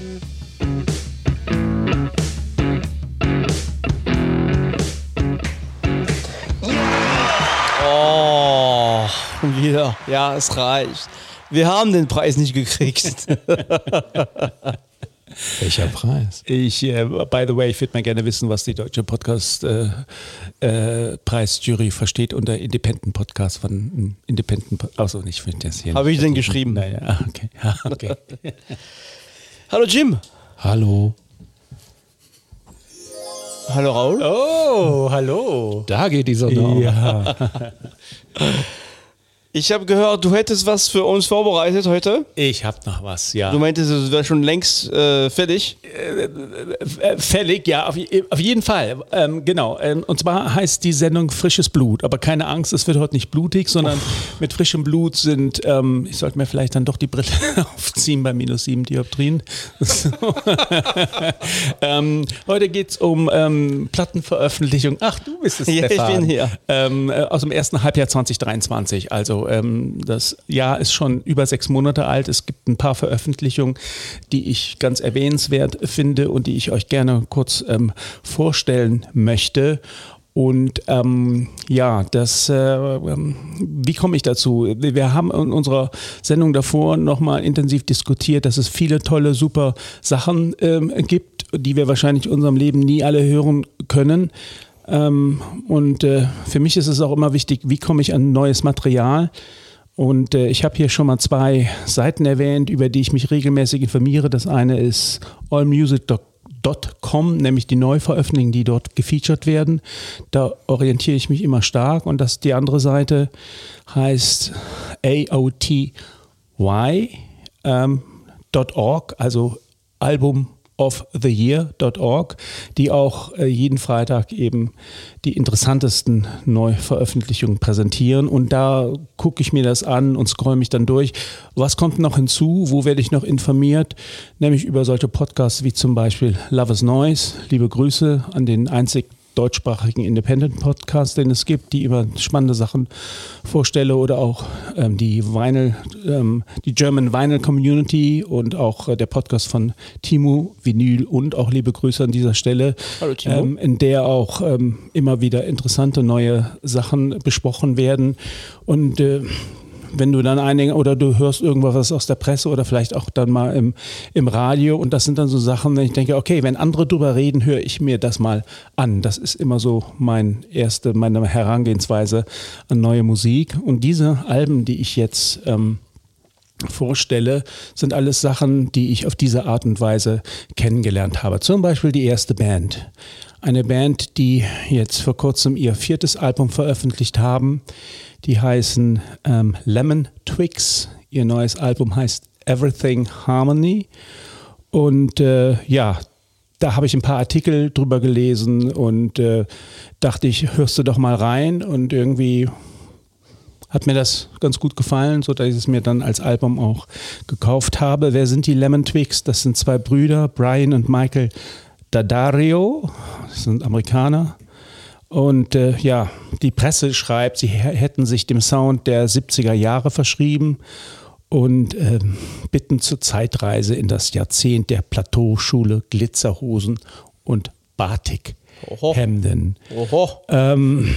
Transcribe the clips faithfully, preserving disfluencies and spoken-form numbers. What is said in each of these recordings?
Oh, wieder. Ja, es reicht. Wir haben den Preis nicht gekriegt. Welcher Preis? Ich, äh, by the way, ich würde mal gerne wissen, was die deutsche Podcast-Preisjury äh, äh, versteht unter Independent Podcast von Independent Podcast. Achso, nicht für das hier. Habe ich denn geschrieben? Naja, okay. Ja, okay. Hallo Jim. Hallo. Hallo Raul. Oh, hallo. Da geht die Sonne auf. Ja. Ich habe gehört, du hättest was für uns vorbereitet heute. Ich habe noch was, ja. Du meintest, es wäre schon längst äh, fertig. Äh, äh, fällig, ja, auf, auf jeden Fall. Ähm, genau. Ähm, und zwar heißt die Sendung Frisches Blut. Aber keine Angst, es wird heute nicht blutig, sondern Uff. mit frischem Blut sind, ähm, ich sollte mir vielleicht dann doch die Brille aufziehen bei minus sieben Dioptrien. So. ähm, heute geht es um ähm, Plattenveröffentlichung. Ach, du bist es, ja, Stefan. Ich bin hier. Ähm, aus dem ersten Halbjahr zwanzig dreiundzwanzig. Also ähm, das Jahr ist schon über sechs Monate alt. Es gibt ein paar Veröffentlichungen, die ich ganz erwähnenswert finde und die ich euch gerne kurz ähm, vorstellen möchte. Und ähm, ja, das, äh, wie komme ich dazu? Wir haben in unserer Sendung davor nochmal intensiv diskutiert, dass es viele tolle, super Sachen ähm, gibt, die wir wahrscheinlich in unserem Leben nie alle hören können. Ähm, und äh, für mich ist es auch immer wichtig, wie komme ich an neues Material? Und äh, ich habe hier schon mal zwei Seiten erwähnt, über die ich mich regelmäßig informiere. Das eine ist allmusic Punkt com, nämlich die Neuveröffentlichungen, die dort gefeatured werden. Da orientiere ich mich immer stark. Und das, die andere Seite heißt A O T Y ähm, .org, also Album of the year Punkt org, die auch äh, jeden Freitag eben die interessantesten Neuveröffentlichungen präsentieren. Und da gucke ich mir das an und scroll mich dann durch. Was kommt noch hinzu? Wo werde ich noch informiert? Nämlich über solche Podcasts wie zum Beispiel Love is Noise. Liebe Grüße an den einzig deutschsprachigen Independent-Podcast, den es gibt, die über spannende Sachen vorstelle, oder auch ähm, die Vinyl, ähm, die German Vinyl Community und auch äh, der Podcast von Timo Vinyl, und auch liebe Grüße an dieser Stelle, Hallo Timo. Ähm, in der auch ähm, immer wieder interessante neue Sachen besprochen werden. Und äh, wenn du dann einige, oder du hörst irgendwas aus der Presse oder vielleicht auch dann mal im, im Radio, und das sind dann so Sachen, wenn ich denke, okay, wenn andere drüber reden, höre ich mir das mal an. Das ist immer so mein erste, meine Herangehensweise an neue Musik. Und diese Alben, die ich jetzt ähm, vorstelle, sind alles Sachen, die ich auf diese Art und Weise kennengelernt habe. Zum Beispiel die erste Band. Eine Band, die jetzt vor kurzem ihr viertes Album veröffentlicht haben. Die heißen ähm, Lemon Twigs. Ihr neues Album heißt Everything Harmony. Und äh, ja, da habe ich ein paar Artikel drüber gelesen und äh, dachte ich, hörst du doch mal rein. Und irgendwie hat mir das ganz gut gefallen, sodass ich es mir dann als Album auch gekauft habe. Wer sind die Lemon Twigs? Das sind zwei Brüder, Brian und Michael Daddario. Das sind Amerikaner. Und äh, ja, die Presse schreibt, sie hätten sich dem Sound der siebziger Jahre verschrieben und äh, bitten zur Zeitreise in das Jahrzehnt der Plateauschule, Glitzerhosen und Batikhemden. Oho. Ähm,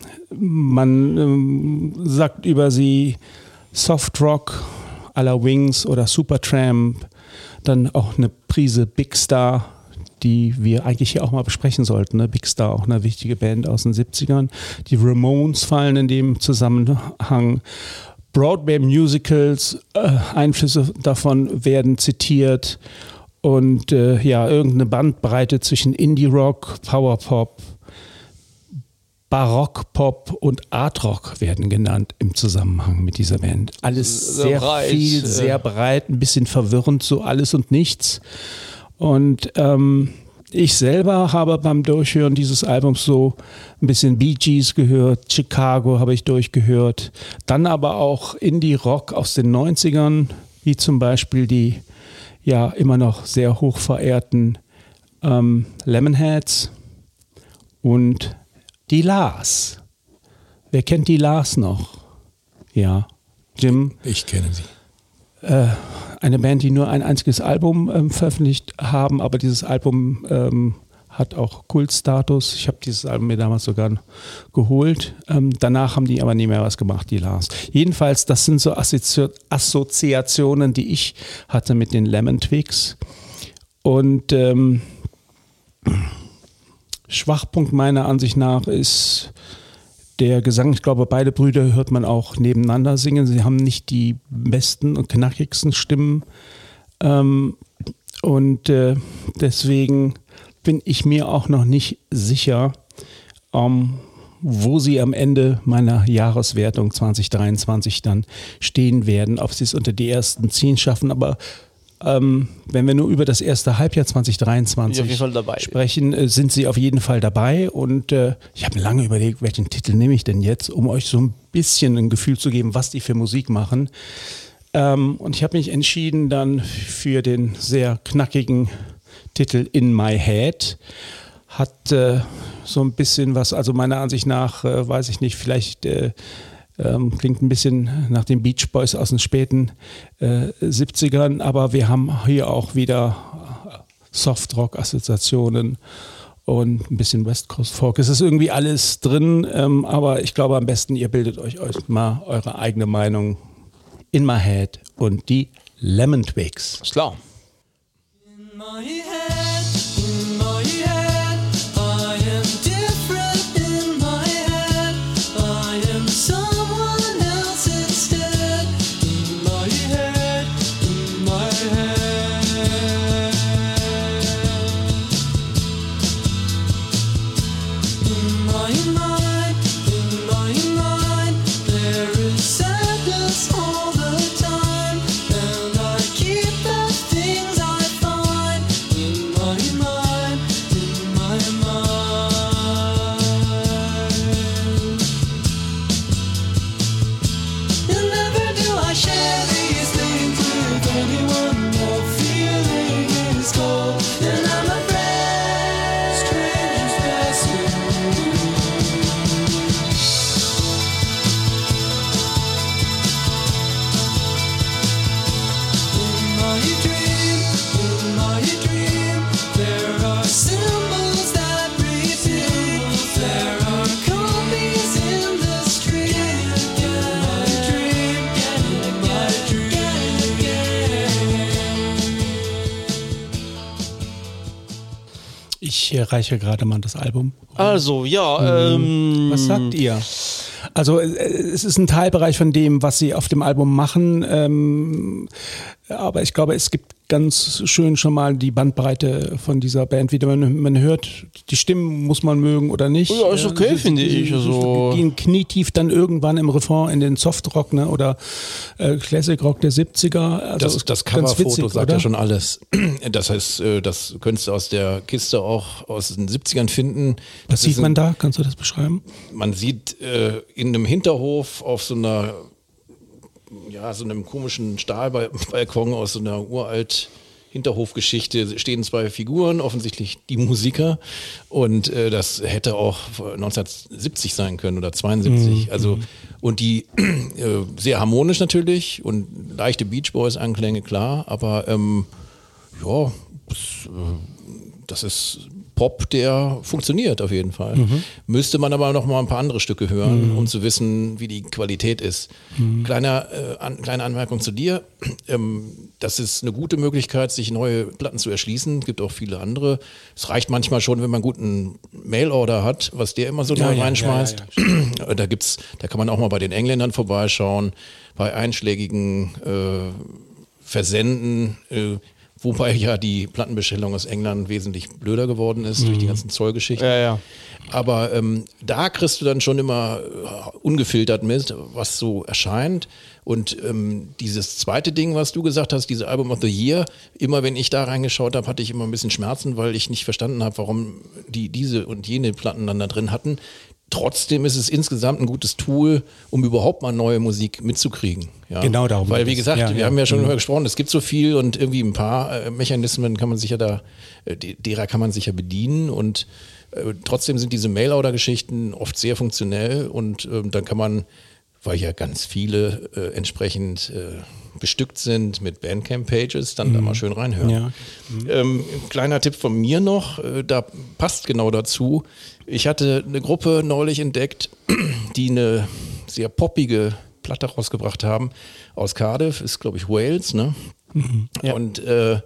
man ähm, sagt über sie Softrock à la Wings oder Supertramp, dann auch eine Prise Big Star, die wir eigentlich hier auch mal besprechen sollten. Ne? Big Star, auch eine wichtige Band aus den siebzigern. Die Ramones fallen in dem Zusammenhang. Broadway-Musicals, äh, Einflüsse davon werden zitiert. Und äh, ja, irgendeine Bandbreite zwischen Indie-Rock, Power-Pop, Barock-Pop und Art-Rock werden genannt im Zusammenhang mit dieser Band. Alles sehr, sehr breit, viel, sehr breit, ein bisschen verwirrend, so alles und nichts. Und ähm, ich selber habe beim Durchhören dieses Albums so ein bisschen Bee Gees gehört, Chicago habe ich durchgehört, dann aber auch Indie-Rock aus den neunzigern, wie zum Beispiel die ja immer noch sehr hoch verehrten ähm, Lemonheads und die La's. Wer kennt die La's noch? Ja, Jim? Ich kenne sie. Äh, eine Band, die nur ein einziges Album ähm, veröffentlicht haben, aber dieses Album ähm, hat auch Kultstatus. Ich habe dieses Album mir damals sogar geholt. Ähm, danach haben die aber nie mehr was gemacht, die Lars. Jedenfalls, das sind so Assozi- Assoziationen, die ich hatte mit den Lemon Twigs. Und ähm, Schwachpunkt meiner Ansicht nach ist der Gesang. Ich glaube, beide Brüder hört man auch nebeneinander singen. Sie haben nicht die besten und knackigsten Stimmen. Ähm, und äh, deswegen bin ich mir auch noch nicht sicher, ähm, wo sie am Ende meiner Jahreswertung zwanzig dreiundzwanzig dann stehen werden. Ob sie es unter die ersten zehn schaffen, aber ähm, wenn wir nur über das erste Halbjahr zwanzig dreiundzwanzig auf jeden Fall dabei. sprechen, äh, sind sie auf jeden Fall dabei. Und äh, ich habe lange überlegt, welchen Titel nehme ich denn jetzt, um euch so ein bisschen ein Gefühl zu geben, was die für Musik machen. Ähm, und ich habe mich entschieden dann für den sehr knackigen Titel In My Head. Hat äh, so ein bisschen was, also meiner Ansicht nach, äh, weiß ich nicht, vielleicht äh, ähm, klingt ein bisschen nach den Beach Boys aus den späten äh, siebzigern, aber wir haben hier auch wieder Softrock-Assoziationen und ein bisschen West Coast Folk. Es ist irgendwie alles drin, ähm, aber ich glaube am besten, ihr bildet euch, euch mal eure eigene Meinung. In My Head und die Lemon Twigs. Ist klar. In my head, in my head, I am different in my head. I am someone else instead. In my head, in my head. In my mind, in my mind, there is sadness all the time, and I keep the things I find in my mind, in my mind. And never do I share these things with anyone. No feeling is cold, and I'm afraid strangers passing. In my dream, in my dream, there are symbols that reveal. There are copies in the street. In my dream, in my dream. Ich äh, reiche gerade mal das Album. Also, ja, ähm. Was sagt ihr? Also äh, es ist ein Teilbereich von dem, was sie auf dem Album machen, ähm, aber ich glaube, es gibt ganz schön schon mal die Bandbreite von dieser Band wieder. Man, man hört, die Stimmen muss man mögen oder nicht. Ja, ist okay, Äh, sie- finde sie- ich, sie also- gehen knietief dann irgendwann im Refrain in den Softrock, ne, oder äh, Classic Rock der siebziger. Also Das, das ganz Coverfoto witzig, sagt oder? ja schon alles. Das heißt, äh, das könntest du aus der Kiste auch aus den siebzigern finden. Was Das sieht ist ein- man da? Kannst du das beschreiben? Man sieht äh, in einem Hinterhof auf so einer, ja, so einem komischen Stahlbalkon aus so einer uralt Hinterhofgeschichte stehen zwei Figuren, offensichtlich die Musiker, und äh, das hätte auch neunzehnhundertsiebzig sein können oder zweiundsiebzig. Mhm. Also und die äh, sehr harmonisch natürlich und leichte Beach Boys Anklänge, klar, aber ähm, ja, das, äh, das ist Pop, der funktioniert auf jeden Fall. Mhm. Müsste man aber noch mal ein paar andere Stücke hören, mhm. um zu wissen, wie die Qualität ist. Mhm. Kleiner, äh, an, kleine Anmerkung zu dir. Ähm, das ist eine gute Möglichkeit, sich neue Platten zu erschließen. Es gibt auch viele andere. Es reicht manchmal schon, wenn man einen guten Mailorder hat, was der immer so Ja, neu ja, reinschmeißt. ja, ja, da gibt's, da kann man auch mal bei den Engländern vorbeischauen, bei einschlägigen äh, Versenden, äh, wobei ja die Plattenbestellung aus England wesentlich blöder geworden ist, mhm. durch die ganzen Zollgeschichten. Ja, ja. Aber ähm, da kriegst du dann schon immer äh, ungefiltert mit, was so erscheint. Und ähm, dieses zweite Ding, was du gesagt hast, diese Album of the Year, immer wenn ich da reingeschaut habe, hatte ich immer ein bisschen Schmerzen, weil ich nicht verstanden habe, warum die diese und jene Platten dann da drin hatten. Trotzdem ist es insgesamt ein gutes Tool, um überhaupt mal neue Musik mitzukriegen. Ja. Genau darum Weil, geht wie es. gesagt, Ja, wir ja. haben ja schon Mhm. darüber gesprochen, es gibt so viel und irgendwie ein paar äh, Mechanismen kann man sich ja da, äh, die- derer kann man sich ja bedienen, und äh, trotzdem sind diese Mail-Order-Geschichten oft sehr funktionell, und ähm, dann kann man weil ja ganz viele äh, entsprechend äh, bestückt sind mit Bandcamp-Pages, dann mhm. da mal schön reinhören. Ja. Mhm. Ähm, kleiner Tipp von mir noch, äh, da passt genau dazu. Ich hatte eine Gruppe neulich entdeckt, die eine sehr poppige Platte rausgebracht haben aus Cardiff, ist glaube ich Wales, ne? Mhm. Ja. Und äh,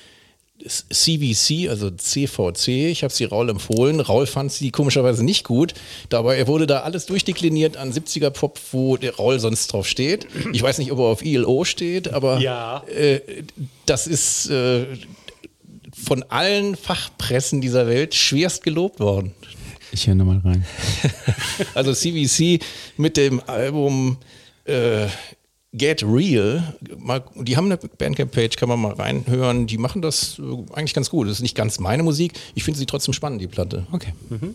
C V C, also C V C, ich habe sie Raul empfohlen. Raul fand sie komischerweise nicht gut. Dabei wurde da alles durchdekliniert an siebziger Pop, wo der Raul sonst drauf steht. Ich weiß nicht, ob er auf I L O steht, aber Ja. äh, das ist äh, von allen Fachpressen dieser Welt schwerst gelobt worden. Ich höre nochmal rein. Also C V C mit dem Album äh, Get Real, mal, die haben eine Bandcamp-Page, kann man mal reinhören. Die machen das äh, eigentlich ganz gut. Das ist nicht ganz meine Musik. Ich finde sie trotzdem spannend, die Platte. Okay. Mhm.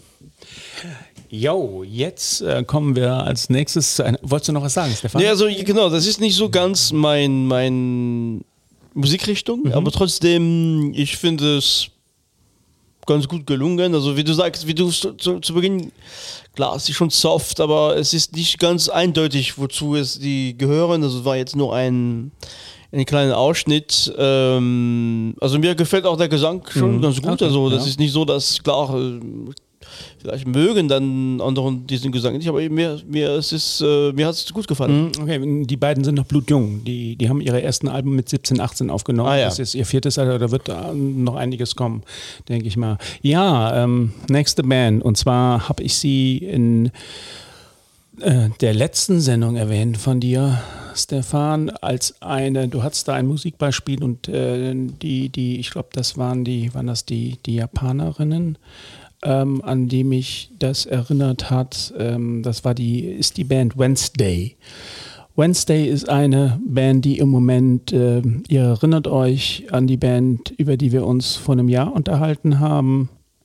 Jo, jetzt äh, kommen wir als nächstes zu einer. Wolltest du noch was sagen, Stefan? Ja, also genau, das ist nicht so ganz mein, mein Musikrichtung, Mhm. aber trotzdem, ich finde es ganz gut gelungen. Also wie du sagst, wie du zu, zu, zu Beginn, klar, es ist schon soft, aber es ist nicht ganz eindeutig, wozu es die gehören. Also es war jetzt nur ein, ein kleiner Ausschnitt. Ähm, also mir gefällt auch der Gesang schon Mhm. ganz gut. Okay, Also das ja. ist nicht so, dass klar, äh, vielleicht mögen dann anderen diesen Gesang nicht, aber mir, mir, es ist, äh, mir hat es gut gefallen. Mhm, okay, die beiden sind noch blutjung. Die, die haben ihre ersten Alben mit siebzehn, achtzehn aufgenommen. Ah, ja. Das ist ihr viertes Alter, da wird da noch einiges kommen, denke ich mal. Ja, ähm, nächste Band. Und zwar habe ich sie in äh, der letzten Sendung erwähnt von dir, Stefan, als eine, du hattest da ein Musikbeispiel und äh, die, die, ich glaube, das waren die, waren das die, die Japanerinnen, ähm, an die mich das erinnert hat. Ähm, das war die, ist die Band Wednesday. Wednesday ist eine Band, die im Moment, äh, ihr erinnert euch an die Band, über die wir uns vor einem Jahr unterhalten haben.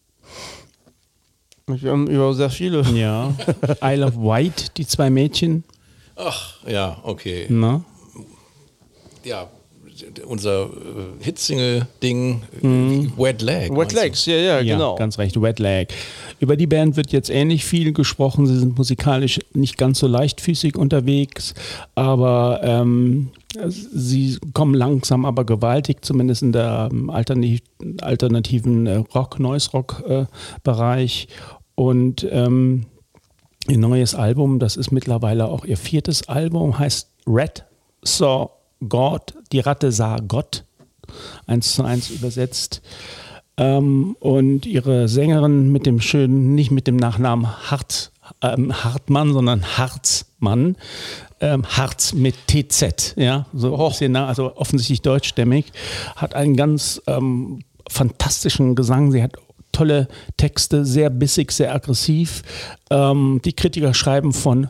Wir haben über sehr viele. Ja. Isle of Wight, die zwei Mädchen. Ach, ja, okay. Na? Ja, unser äh, Hitsingle-Ding, äh, Wet Leg. Wet meinst du? Legs, ja, ja, Ja, genau. ganz recht, Wet Leg. Über die Band wird jetzt ähnlich viel gesprochen. Sie sind musikalisch nicht ganz so leichtfüßig unterwegs, aber ähm, sie kommen langsam, aber gewaltig, zumindest in der ähm, alternativ, alternativen äh, Rock, Noise-Rock-Bereich. Und ähm, ihr neues Album, das ist mittlerweile auch ihr viertes Album, heißt Rat Saw God, die Ratte sah Gott, eins zu eins übersetzt. Ähm, und ihre Sängerin mit dem schönen, nicht mit dem Nachnamen Hart, ähm, Hartmann, sondern Harzmann, ähm, Harz mit T Z, ja, so ein bisschen, nah, also offensichtlich deutschstämmig, hat einen ganz ähm, fantastischen Gesang. Sie hat tolle Texte, sehr bissig, sehr aggressiv. Ähm, die Kritiker schreiben von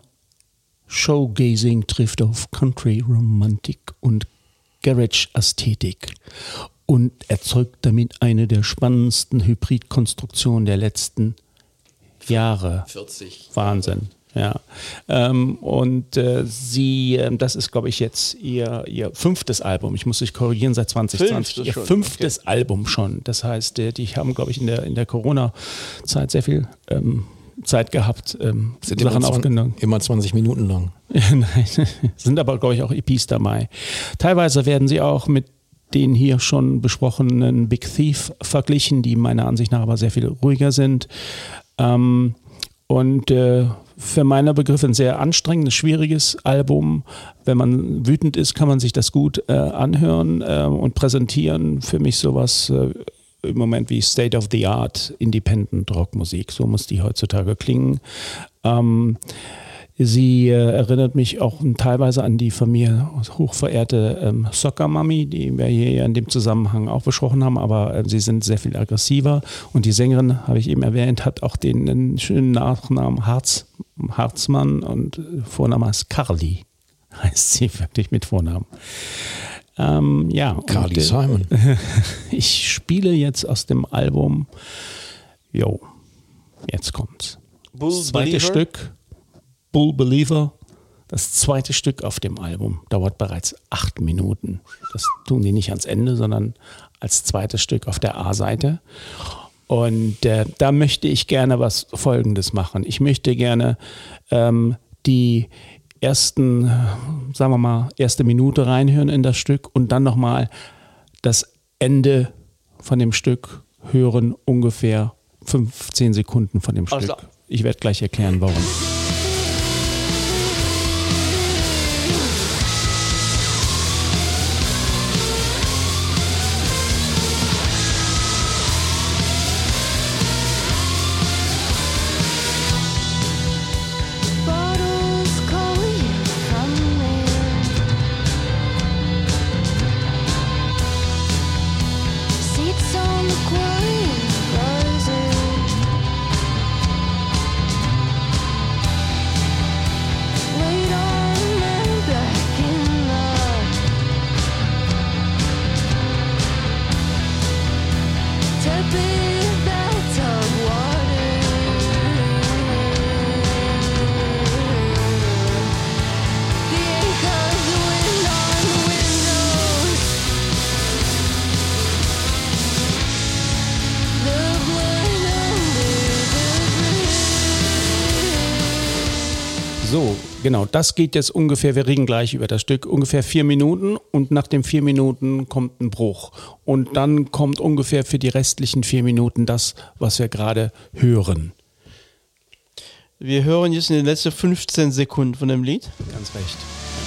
Showgazing trifft auf Country, Romantik und Garage-Ästhetik und erzeugt damit eine der spannendsten Hybridkonstruktionen der letzten Jahre. vierzig. Wahnsinn, ja. Ähm, und äh, sie, äh, das ist, glaube ich, jetzt ihr, ihr fünftes Album. Ich muss dich korrigieren, seit zwanzig zwanzig. Fünftes Ihr schon, fünftes Album schon. Das heißt, äh, die haben, glaube ich, in der, in der Corona-Zeit sehr viel ähm, Zeit gehabt, ähm, Sind Sachen immer, zwan- aufgenommen. immer zwanzig Minuten lang. Nein, sind aber, glaube ich, auch E Ps dabei. Teilweise werden sie auch mit den hier schon besprochenen Big Thief verglichen, die meiner Ansicht nach aber sehr viel ruhiger sind. Ähm, und äh, für meine Begriffe ein sehr anstrengendes, schwieriges Album. Wenn man wütend ist, kann man sich das gut äh, anhören äh, und präsentieren. Für mich sowas äh, im Moment wie State of the Art Independent Rockmusik. So muss die heutzutage klingen. Ähm, Sie äh, erinnert mich auch teilweise an die von mir hochverehrte ähm, Soccer Mami, die wir hier in dem Zusammenhang auch besprochen haben, aber äh, sie sind sehr viel aggressiver und die Sängerin, habe ich eben erwähnt, hat auch den, den schönen Nachnamen Harz, Harzmann und äh, Vorname ist Carly, heißt sie wirklich mit Vornamen. Ähm, ja, Carly und, äh, Simon. ich spiele jetzt aus dem Album, jo, jetzt kommt's. Bull Das zweite Believer? Stück, Bull Believer, das zweite Stück auf dem Album, dauert bereits acht Minuten. Das tun die nicht ans Ende, sondern als zweites Stück auf der A-Seite. Und äh, da möchte ich gerne was Folgendes machen. Ich möchte gerne ähm, die ersten, sagen wir mal, erste Minute reinhören in das Stück und dann nochmal das Ende von dem Stück hören, ungefähr fünfzehn Sekunden von dem Alles Stück. klar. Ich werde gleich erklären, warum. Bottles calling from there. Seats on the quiet closet. Laid on my back in the tepid bathtub water. The anchors wind on the windows. The blood under the bridge. So, genau, das geht jetzt ungefähr, wir reden gleich über das Stück, ungefähr vier Minuten und nach den vier Minuten kommt ein Bruch. Und dann kommt ungefähr für die restlichen vier Minuten das, was wir gerade hören. Wir hören jetzt in den letzten fünfzehn Sekunden von dem Lied. Ganz recht.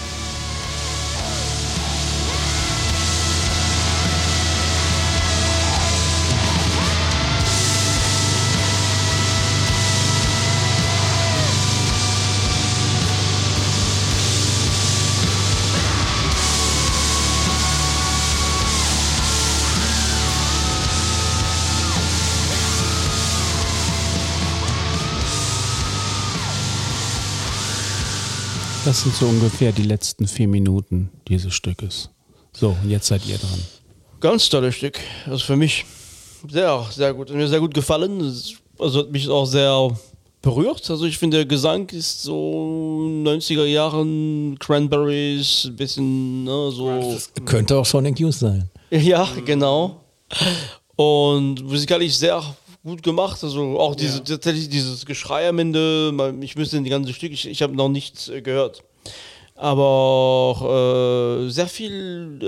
Das sind so ungefähr die letzten vier Minuten dieses Stückes. So, und jetzt seid ihr dran. Ganz tolles Stück. Also für mich sehr, sehr gut. Hat mir sehr gut gefallen. Es- Also hat mich auch sehr berührt. Also ich finde, der Gesang ist so neunziger Jahren, Cranberries, ein bisschen, ne, so. Könnte auch Sonic Youth sein. Ja, genau. Und musikalisch sehr gut gemacht. Also auch diese, tatsächlich dieses Geschrei am Ende. man- Ich müsste die ganze Stück, ich, ich habe noch nichts äh, gehört. Aber auch äh, sehr viel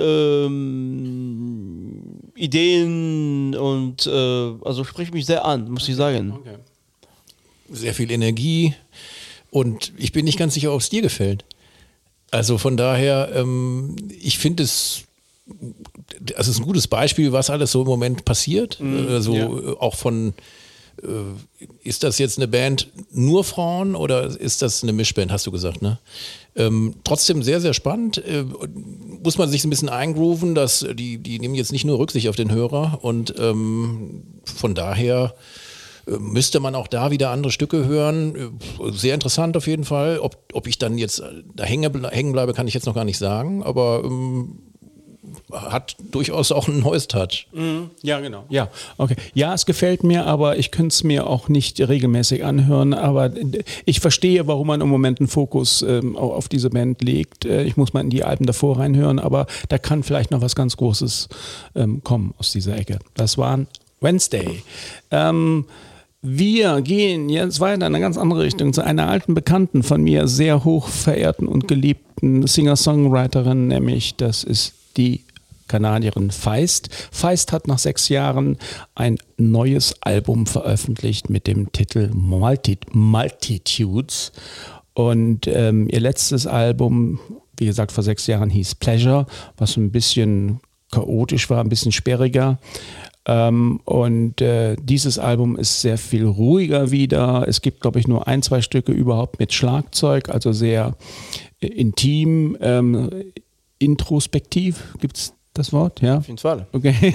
ähm, Ideen und äh, also spricht mich sehr an, muss ich sagen. Sehr viel Energie und ich bin nicht ganz sicher, ob es dir gefällt. Also von daher, ähm, ich finde es, es ist ein gutes Beispiel, was alles so im Moment passiert. Also ja. äh, auch von, äh, ist das jetzt eine Band nur Frauen oder ist das eine Mischband, hast du gesagt, ne? Ähm, trotzdem sehr, sehr spannend. Äh, muss man sich ein bisschen eingrooven, dass die, die nehmen jetzt nicht nur Rücksicht auf den Hörer und ähm, von daher äh, müsste man auch da wieder andere Stücke hören. Äh, Sehr interessant auf jeden Fall. Ob, ob ich dann jetzt da hängen, hängen bleibe, kann ich jetzt noch gar nicht sagen, aber ähm, hat durchaus auch ein neues Touch. Ja, genau. Ja, okay. Ja, es gefällt mir, aber ich könnte es mir auch nicht regelmäßig anhören. Aber ich verstehe, warum man im Moment einen Fokus ähm, au- auf diese Band legt. Äh, ich muss mal in die Alben davor reinhören, aber da kann vielleicht noch was ganz Großes ähm, kommen aus dieser Ecke. Das waren Wednesday. Ähm, wir gehen jetzt weiter in eine ganz andere Richtung, zu einer alten Bekannten von mir, sehr hoch verehrten und geliebten Singer-Songwriterin, nämlich das ist die Kanadierin Feist. Feist hat nach sechs Jahren ein neues Album veröffentlicht mit dem Titel Multi Multitudes. Und ähm, ihr letztes Album, wie gesagt, vor sechs Jahren hieß Pleasure, was ein bisschen chaotisch war, ein bisschen sperriger. Ähm, und äh, dieses Album ist sehr viel ruhiger wieder. Es gibt, glaube ich, nur ein, zwei Stücke überhaupt mit Schlagzeug, also sehr äh, intim, ähm, introspektiv. Gibt es das Wort? Ja. Auf jeden Fall. Okay.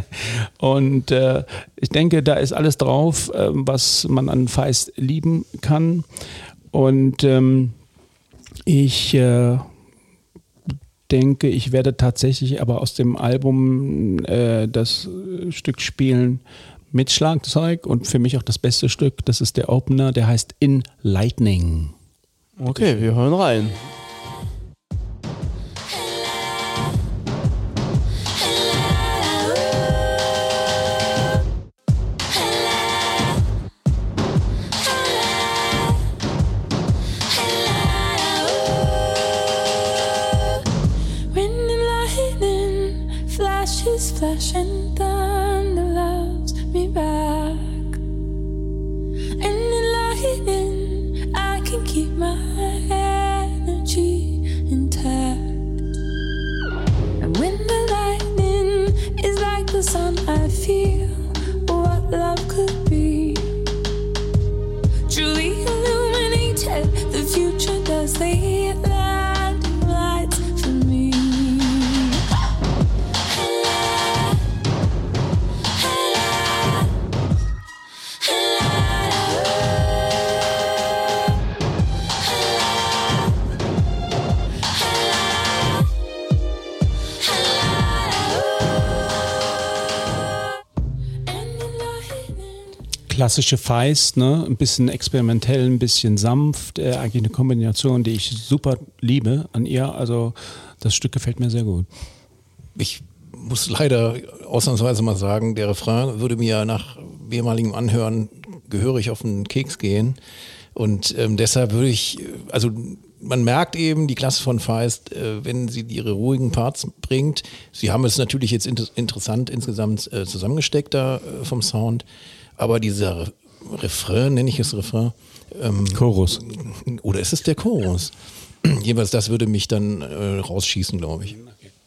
Und äh, ich denke, da ist alles drauf, äh, was man an Feist lieben kann. Und ähm, ich äh, denke, ich werde tatsächlich aber aus dem Album äh, das äh, Stück spielen mit Schlagzeug und für mich auch das beste Stück. Das ist der Opener, der heißt In Lightning. Okay, wir hören rein. Hello. crashing thunder loves me back. And in lightning, I can keep my energy intact. And when the lightning is like the sun, I feel what love could be. Truly illuminated, the future does the landing lights for me. Hello, hello, Klassische Feist, ne? Ein bisschen experimentell, ein bisschen sanft, äh, eigentlich eine Kombination, die ich super liebe an ihr. Also das Stück gefällt mir sehr gut. Ich muss leider ausnahmsweise mal sagen, der Refrain würde mir nach mehrmaligem Anhören gehörig auf den Keks gehen. Und ähm, deshalb würde ich, also man merkt eben die Klasse von Feist, äh, wenn sie ihre ruhigen Parts bringt. Sie haben es natürlich jetzt inter- interessant insgesamt äh, zusammengesteckt da äh, vom Sound. Aber dieser Re- Refrain, nenne ich es Refrain. Ähm, Chorus. Oder ist es der Chorus? Jeweils das würde mich dann äh, rausschießen, glaube ich.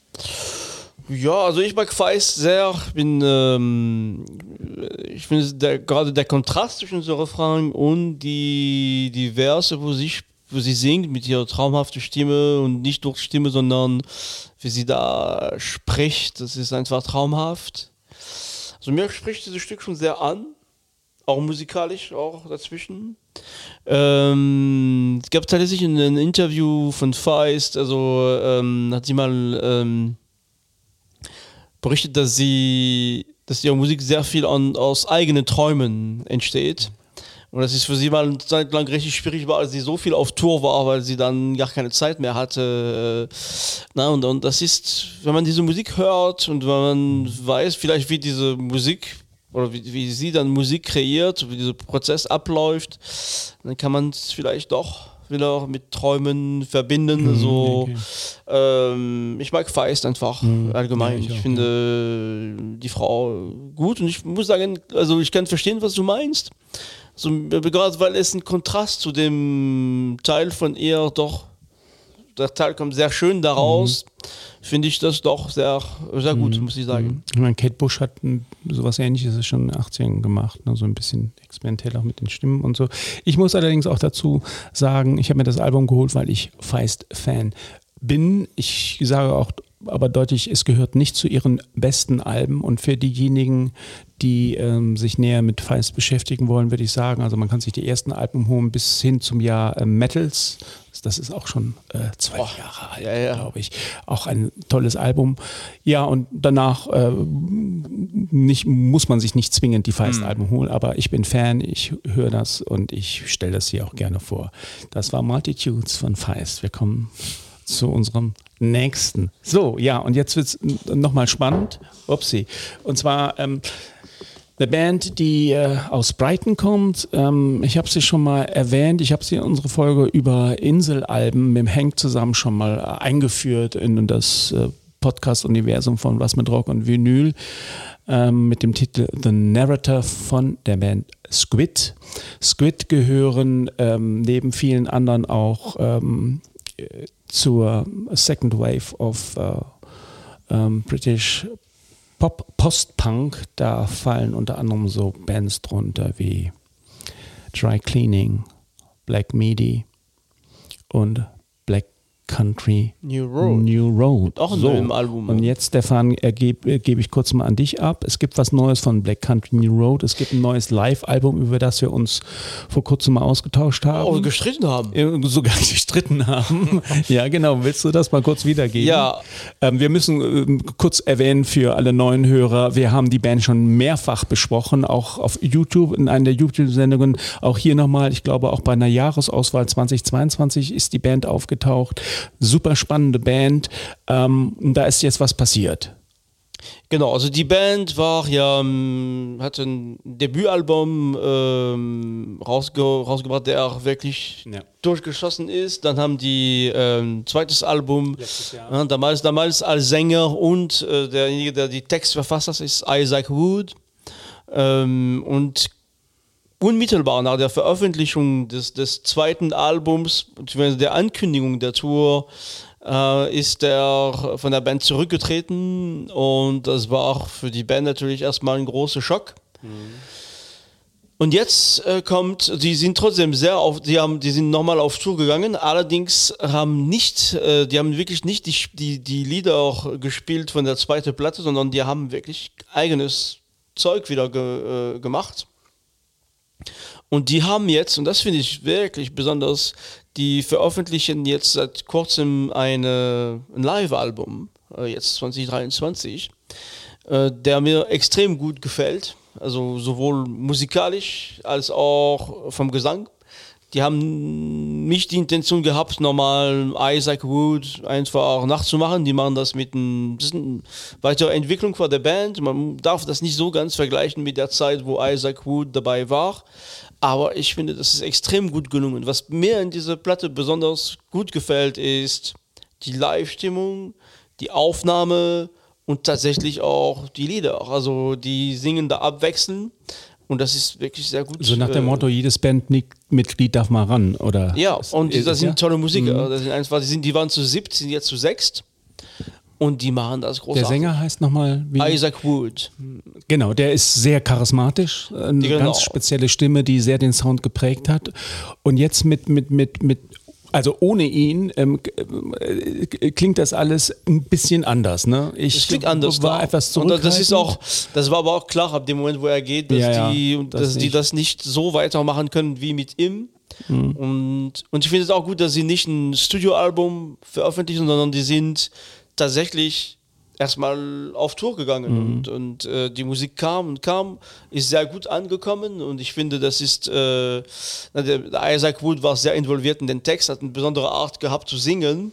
Ja, also ich mag Feist sehr. Bin, ähm, ich finde der, gerade der Kontrast zwischen so Refrain und die, die Verse, wo sie, wo sie singt mit ihrer traumhaften Stimme und nicht durch Stimme, sondern wie sie da spricht, das ist einfach traumhaft. Also mir spricht dieses Stück schon sehr an, auch musikalisch, auch dazwischen. Ähm, es gab tatsächlich ein, ein Interview von Feist, also ähm, hat sie mal ähm, berichtet, dass sie, dass ihre Musik sehr viel an, aus eigenen Träumen entsteht. Und das ist für sie mal eine Zeit lang richtig schwierig war, als sie so viel auf Tour war, weil sie dann gar keine Zeit mehr hatte. Na, und, und das ist, wenn man diese Musik hört und wenn man weiß, vielleicht wie diese Musik oder wie, wie sie dann Musik kreiert, wie dieser Prozess abläuft, dann kann man es vielleicht doch wieder mit Träumen verbinden. Mhm, so, okay. ähm, ich mag Feist einfach Mhm, allgemein. ja, ich ich auch, finde die Frau gut und ich muss sagen, also ich kann verstehen, was du meinst. So, gerade weil es ein Kontrast zu dem Teil von ihr doch, der Teil kommt sehr schön daraus, mhm. finde ich das doch sehr, sehr gut, Mhm. muss ich sagen. Ich meine, Kate Bush hat ein, sowas Ähnliches schon in den achtzigern gemacht, ne? So ein bisschen experimentell auch mit den Stimmen und so. Ich muss allerdings auch dazu sagen, ich habe mir das Album geholt, weil ich Feist-Fan bin. Ich sage auch aber deutlich, es gehört nicht zu ihren besten Alben und für diejenigen, die ähm, sich näher mit Feist beschäftigen wollen, würde ich sagen, also man kann sich die ersten Alben holen bis hin zum Jahr äh, Metals, das ist auch schon äh, zwei Oh, Jahre alt, ja, ja. glaube ich. Auch ein tolles Album. Ja, und danach äh, nicht, muss man sich nicht zwingend die Feist-Alben holen, aber ich bin Fan, ich höre das und ich stelle das hier auch gerne vor. Das war Multitudes von Feist. Wir kommen zu unserem nächsten. So, ja, und jetzt wird es nochmal spannend. Upsi. Und zwar ähm, eine Band, die äh, aus Brighton kommt. Ähm, ich habe sie schon mal erwähnt. Ich habe sie in unsere Folge über Inselalben mit dem Hank zusammen schon mal äh, eingeführt in das äh, Podcast-Universum von Was mit Rock und Vinyl ähm, mit dem Titel The Narrator von der Band Squid. Squid gehören ähm, neben vielen anderen auch ähm, zur Second Wave of uh, um, British Pop Post-Punk. Da fallen unter anderem so Bands drunter wie Dry Cleaning, Black Midi und Black Country New Road. New Road. Auch ein so. neues Album. Und jetzt, Stefan, äh, gebe äh, geb ich kurz mal an dich ab. Es gibt was Neues von Black Country New Road. Es gibt ein neues Live-Album, über das wir uns vor kurzem mal ausgetauscht haben. Oh, gestritten haben. Äh, sogar gestritten haben. Ja, genau. Willst du das mal kurz wiedergeben? Ja. Ähm, wir müssen ähm, kurz erwähnen für alle neuen Hörer, wir haben die Band schon mehrfach besprochen, auch auf YouTube, in einer der YouTube-Sendungen. Auch hier nochmal, ich glaube auch bei einer Jahresauswahl zweitausendzweiundzwanzig ist die Band aufgetaucht. Super spannende Band. Ähm, da ist jetzt was passiert. Genau, also die Band war ja, ähm, hat ein Debütalbum ähm, rausge rausgebracht, der auch wirklich Ja. durchgeschossen ist. Dann haben die ähm, zweites Album, Letztes Jahr. ja, damals, damals als Sänger und äh, derjenige, der die Texte verfasst hat, ist Isaac Wood. Ähm, und unmittelbar nach der Veröffentlichung des, des zweiten Albums, beziehungsweise der Ankündigung der Tour, äh, ist er von der Band zurückgetreten und das war auch für die Band natürlich erstmal ein großer Schock. Mhm. Und jetzt äh, kommt, die sind trotzdem sehr auf, die haben, die sind nochmal auf Tour gegangen, allerdings haben nicht, äh, die haben wirklich nicht die, die, die Lieder auch gespielt von der zweiten Platte, sondern die haben wirklich eigenes Zeug wieder ge, äh, gemacht. Und die haben jetzt, und das finde ich wirklich besonders, die veröffentlichen jetzt seit kurzem eine, ein Live-Album, äh, jetzt zwanzig dreiundzwanzig, äh, der mir extrem gut gefällt. Also sowohl musikalisch als auch vom Gesang. Die haben nicht die Intention gehabt, normal Isaac Wood einfach nachzumachen. Die machen das mit ein, das ist eine weitere Entwicklung von der Band. Man darf das nicht so ganz vergleichen mit der Zeit, wo Isaac Wood dabei war. Aber ich finde, das ist extrem gut gelungen. Was mir in dieser Platte besonders gut gefällt, ist die Live-Stimmung, die Aufnahme und tatsächlich auch die Lieder. Also die singen da abwechseln. Und das ist wirklich sehr gut. So nach dem äh, Motto, jedes Bandmitglied darf mal ran, oder? Ja, Ist- und ist das es, sind ja? tolle Musiker. Das sind einfach, die, sind, die waren zu siebt, sind jetzt zu sechst. Und die machen das Der großartig. Sänger heißt nochmal wie? Isaac Wood. Genau, der ist sehr charismatisch, eine Genau. ganz spezielle Stimme, die sehr den Sound geprägt hat. Und jetzt mit, mit, mit, mit also ohne ihn ähm, äh, klingt das alles ein bisschen anders. Ne? Ich Es klingt anders. war klar. etwas und das ist zurückhaltend. auch, das war aber auch klar ab dem Moment, wo er geht, dass, Ja, ja, die, das dass die nicht. das nicht so weitermachen können wie mit ihm. Mhm. Und, und ich finde es auch gut, dass sie nicht ein Studioalbum veröffentlichen, sondern die sind tatsächlich erstmal auf Tour gegangen Mhm. und, und äh, die Musik kam und kam, ist sehr gut angekommen und ich finde, das ist, äh, na, der, der Isaac Wood war sehr involviert in den Text, hat eine besondere Art gehabt zu singen,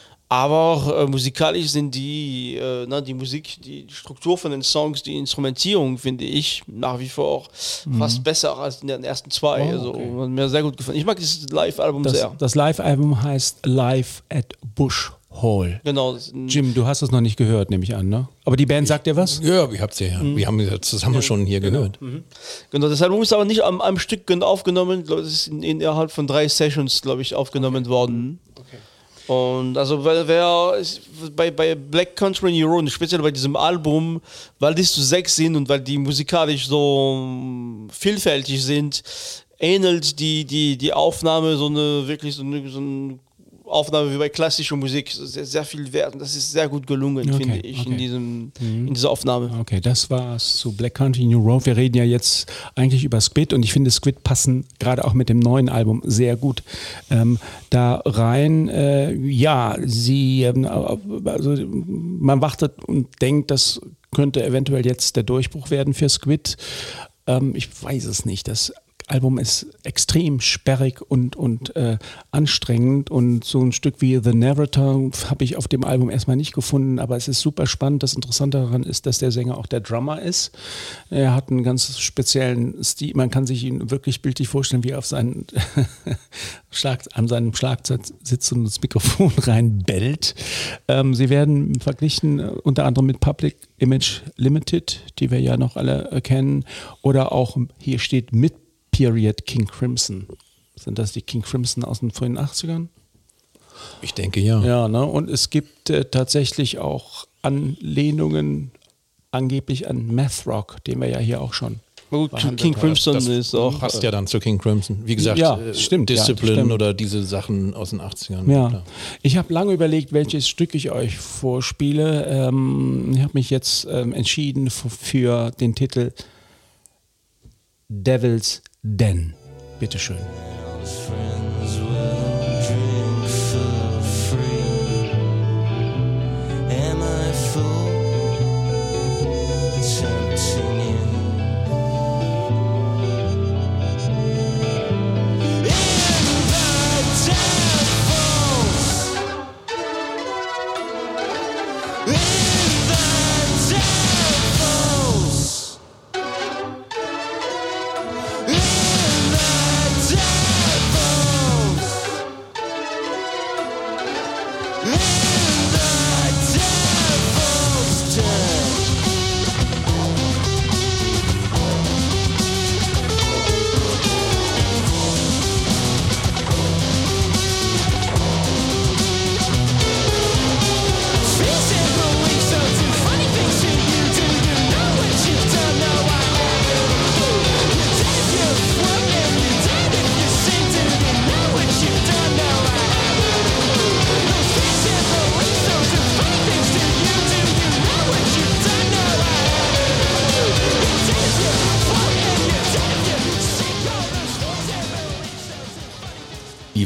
aber äh, musikalisch sind die, äh, na, die Musik, die Struktur von den Songs, die Instrumentierung, finde ich nach wie vor fast besser als in den ersten zwei. Oh, Also okay. hat mir sehr gut gefallen. Ich mag dieses Live-Album Das, sehr. das Live-Album heißt Live at Bush Hall. Genau. das ist ein- Jim, du hast es noch nicht gehört, nehme ich an, ne? Aber die Band sagt dir was? Ja, wir hab's ja, ja. Wir haben ja zusammen schon hier gehört. Genau, das Album ist aber nicht am, am Stück gen- aufgenommen, ich glaube, das ist in, innerhalb von drei Sessions, glaube ich, aufgenommen worden. Und also weil wer ist- bei, bei Black Country New Road, speziell bei diesem Album, weil die zu sechs sind und weil die musikalisch so mm, vielfältig sind, ähnelt die, die, die Aufnahme so eine wirklich so eine, so eine Aufnahme wie bei klassischer Musik, sehr, sehr viel wert. Und das ist sehr gut gelungen, Okay, finde ich, okay. in, diesem, in dieser Aufnahme. Okay, das war's zu Black Country New Road. Wir reden ja jetzt eigentlich über Squid und ich finde Squid passen gerade auch mit dem neuen Album sehr gut ähm, da rein. Äh, ja, sie, ähm, also man wartet und denkt, das könnte eventuell jetzt der Durchbruch werden für Squid. Ähm, ich weiß es nicht. Das Album ist extrem sperrig und, und äh, anstrengend und so ein Stück wie The Narrator habe ich auf dem Album erstmal nicht gefunden, aber es ist super spannend. Das Interessante daran ist, dass der Sänger auch der Drummer ist. Er hat einen ganz speziellen Stil. Man kann sich ihn wirklich bildlich vorstellen, wie er auf seinen Schlag, an seinem Schlagzeug sitzt und ins Mikrofon reinbellt. Ähm, sie werden verglichen äh, unter anderem mit Public Image Limited, die wir ja noch alle äh, kennen, oder auch hier steht mit Period King Crimson. Sind das die King Crimson aus den frühen achtzigern? Ich denke ja. Ja, ne? Und es gibt äh, tatsächlich auch Anlehnungen angeblich an Math Rock, den wir ja hier auch schon Gut, behandelt King haben. Crimson Das ist auch. passt ja dann zu King Crimson. Wie gesagt, Ja, äh, stimmt, ja, Discipline stimmt. oder diese Sachen aus den achtzigern. Ja, klar. ich habe lange überlegt, welches Stück ich euch vorspiele. Ähm, ich habe mich jetzt ähm, entschieden f- für den Titel Devil's Den. Bitteschön. Friends will drink for free. Am I fool? Tempting you. In the devils. In the devils.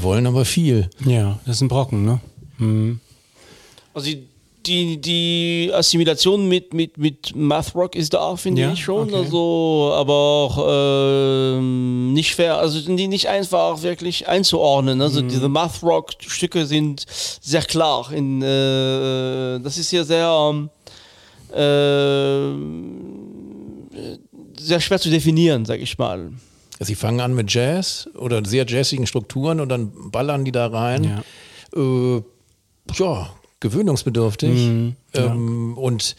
wollen aber viel. Ja, das ist ein Brocken, ne? Mhm. Also die, die, die Assimilation mit, mit, mit Math Rock ist da, finde Ja, ich schon. okay. Also, aber auch ähm, nicht fair, also die nicht einfach wirklich einzuordnen. Also Mhm. diese Math Rock Stücke sind sehr klar. In, äh, das ist hier sehr ähm, äh, sehr schwer zu definieren, sag ich mal. Sie fangen an mit Jazz oder sehr jazzigen Strukturen und dann ballern die da rein. Ja. Äh, ja, gewöhnungsbedürftig. Mhm, ja. Ähm, und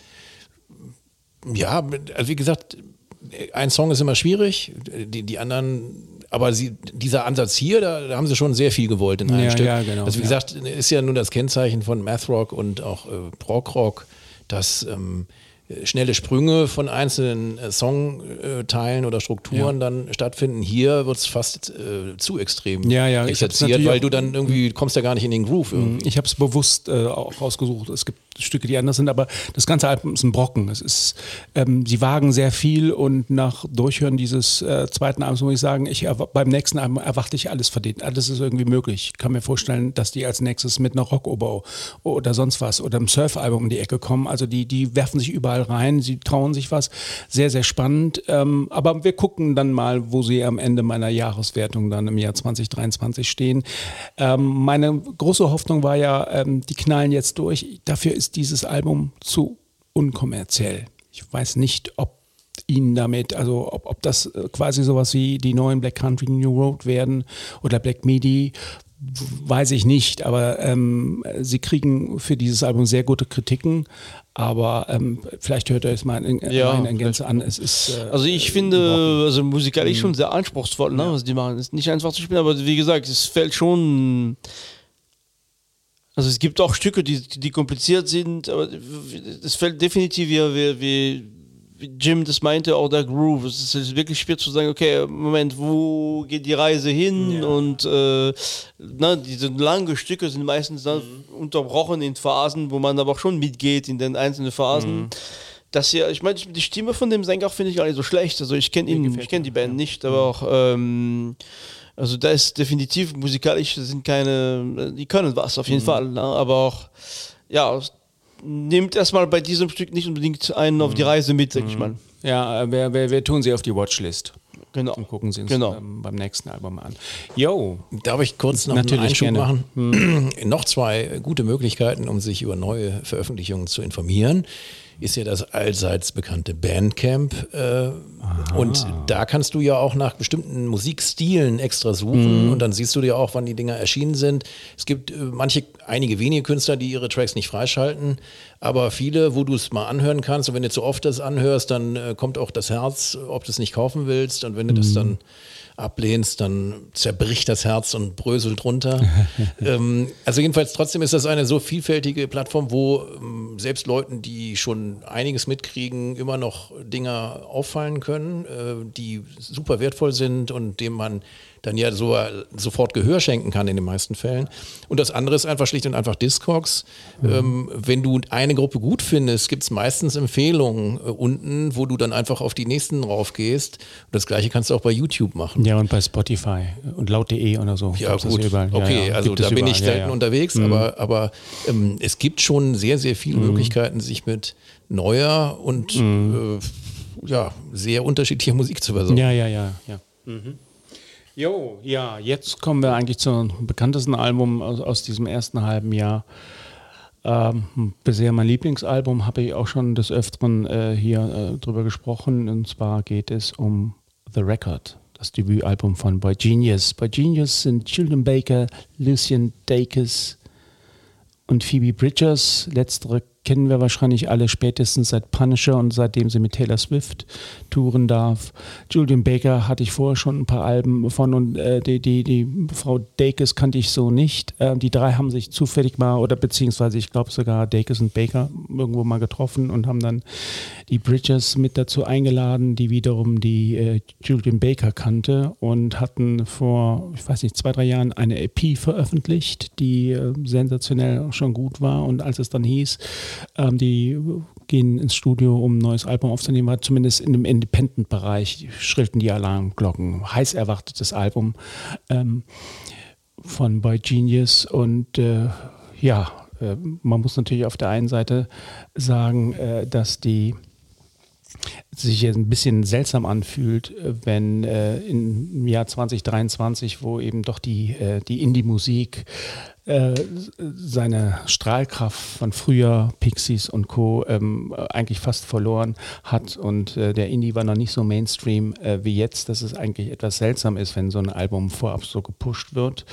ja, also wie gesagt, ein Song ist immer schwierig, die, die anderen, aber sie, dieser Ansatz hier, da, da haben sie schon sehr viel gewollt in einem Ja, Stück. ja, genau, also wie ja. gesagt, ist ja nur das Kennzeichen von Math Rock und auch äh, Prog Rock, dass ähm, schnelle Sprünge von einzelnen äh, Songteilen oder Strukturen Ja. dann stattfinden. Hier wird es fast äh, zu extrem Ja, ja, ich hab's exerziert, natürlich weil auch- du dann irgendwie kommst ja gar nicht in den Groove irgendwie. Ich habe es bewusst äh, auch rausgesucht. Es gibt Stücke, die anders sind, aber das ganze Album ist ein Brocken. Es ist, ähm, sie wagen sehr viel und nach Durchhören dieses äh, zweiten Albums muss ich sagen, ich erwa- beim nächsten Album erwarte ich alles verdient. Alles ist irgendwie möglich. Ich kann mir vorstellen, dass die als nächstes mit einer Rockoper oder sonst was oder einem Surf-Album um die Ecke kommen. Also die, die werfen sich überall rein, sie trauen sich was. Sehr, sehr spannend. Ähm, aber wir gucken dann mal, wo sie am Ende meiner Jahreswertung dann im Jahr zwanzig dreiundzwanzig stehen. Ähm, meine große Hoffnung war ja, ähm, die knallen jetzt durch. Dafür ist dieses Album zu unkommerziell. Ich weiß nicht, ob ihnen damit, also ob, ob das äh, quasi sowas wie die neuen Black Country New Road werden oder Black Midi, weiß ich nicht, aber ähm, sie kriegen für dieses Album sehr gute Kritiken, aber ähm, vielleicht hört ihr es mal in, Ja, in, in Gänze an. Es ist, äh, Also ich finde, also Mhm. musikalisch schon sehr anspruchsvoll, ne, was die machen. Ist nicht einfach zu spielen, aber wie gesagt, es fällt schon. Also es gibt auch Stücke, die, die kompliziert sind, aber es fällt definitiv, wie, wie, wie wie Jim das meinte, auch der Groove. Es ist wirklich schwer zu sagen, okay, Moment, wo geht die Reise hin? Und äh, na, diese langen Stücke sind meistens dann unterbrochen in Phasen, wo man aber auch schon mitgeht in den einzelnen Phasen. Das hier, ich meine, die Stimme von dem Sänger finde ich gar nicht so schlecht. Also ich kenne ihn, ich kenne die Band nicht, aber auch ähm, also da ist definitiv musikalisch sind keine, die können was auf jeden Fall, ne? Aber auch ja, nimmt erstmal bei diesem Stück nicht unbedingt einen auf die Reise mit, sag ich mal. ja, äh, wir, wir, wir tun sie auf die Watchlist Genau. und gucken sie uns Genau. ähm, beim nächsten Album an. Yo, Darf ich kurz noch Natürlich, einen Einschub gerne. machen? Noch zwei gute Möglichkeiten, um sich über neue Veröffentlichungen zu informieren. Ist ja das allseits bekannte Bandcamp. Äh, und da kannst du ja auch nach bestimmten Musikstilen extra suchen und dann siehst du dir auch, wann die Dinger erschienen sind. Es gibt äh, manche, einige wenige Künstler, die ihre Tracks nicht freischalten, aber viele, wo du es mal anhören kannst und wenn du zu oft das anhörst, dann äh, kommt auch das Herz, ob du es nicht kaufen willst und wenn du das dann ablehnst, dann zerbricht das Herz und bröselt runter. ähm, also jedenfalls trotzdem ist das eine so vielfältige Plattform, wo ähm, selbst Leuten, die schon einiges mitkriegen, immer noch Dinger auffallen können, äh, die super wertvoll sind und dem man dann ja so, sofort Gehör schenken kann in den meisten Fällen. Und das andere ist einfach schlicht und einfach Discogs. Mhm. Ähm, wenn du eine Gruppe gut findest, gibt es meistens Empfehlungen äh, unten, wo du dann einfach auf die nächsten raufgehst. Und das gleiche kannst du auch bei YouTube machen. ja, und bei Spotify und laut.de oder so. Ja, gibt's das gut. überall. Ja, Okay, ja, also gibt es da bin ich überall. selten Ja, ja. unterwegs, aber, aber ähm, es gibt schon sehr, sehr viele Möglichkeiten, sich mit neuer und äh, ja, sehr unterschiedlicher Musik zu versorgen. Ja, ja, ja, ja. Mhm. Jo, ja, jetzt kommen wir eigentlich zum bekanntesten Album aus, aus diesem ersten halben Jahr. Ähm, bisher mein Lieblingsalbum, habe ich auch schon des Öfteren äh, hier äh, drüber gesprochen. Und zwar geht es um The Record, das Debütalbum von Boy Genius. Boy Genius sind Chilton Baker, Lucian Dacus und Phoebe Bridgers. Letztere kennen wir wahrscheinlich alle spätestens seit Punisher und seitdem sie mit Taylor Swift touren darf. Julian Baker hatte ich vorher schon ein paar Alben von und äh, die, die, die Frau Dacus kannte ich so nicht. Äh, die drei haben sich zufällig mal oder beziehungsweise ich glaube sogar Dacus und Baker irgendwo mal getroffen und haben dann die Bridgers mit dazu eingeladen, die wiederum die äh, Julian Baker kannte und hatten vor, ich weiß nicht, zwei, drei Jahren eine E P veröffentlicht, die äh, sensationell schon gut war und als es dann hieß, ähm, die gehen ins Studio, um ein neues Album aufzunehmen, war zumindest in dem Independent-Bereich schrillten die Alarmglocken. Heiß erwartetes Album. Ähm, von Boy Genius und äh, ja, äh, man muss natürlich auf der einen Seite sagen, äh, dass die sich jetzt ein bisschen seltsam anfühlt, wenn äh, im Jahr zwanzig dreiundzwanzig, wo eben doch die, äh, die Indie-Musik äh, seine Strahlkraft von früher, Pixies und Co. Ähm, eigentlich fast verloren hat und äh, der Indie war noch nicht so Mainstream äh, wie jetzt, dass es eigentlich etwas seltsam ist, wenn so ein Album vorab so gepusht wird.